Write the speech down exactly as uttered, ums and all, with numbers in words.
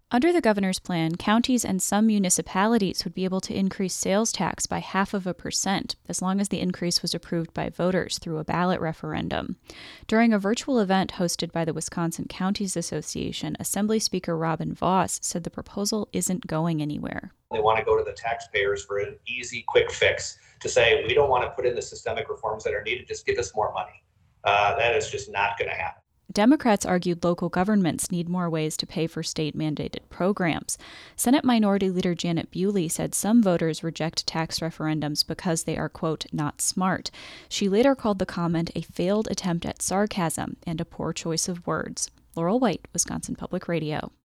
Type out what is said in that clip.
Under the governor's plan, counties and some municipalities would be able to increase sales tax by half of a percent, as long as the increase was approved by voters through a ballot referendum. During a virtual event hosted by the Wisconsin Counties Association, Assembly Speaker Robin Vos said the proposal isn't going anywhere. They want to go to the taxpayers for an easy, quick fix to say, we don't want to put in the systemic reforms that are needed, just give us more money. Uh, that is just not going to happen. Democrats argued local governments need more ways to pay for state-mandated programs. Senate Minority Leader Janet Bewley said some voters reject tax referendums because they are, quote, not smart. She later called the comment a failed attempt at sarcasm and a poor choice of words. Laurel White, Wisconsin Public Radio.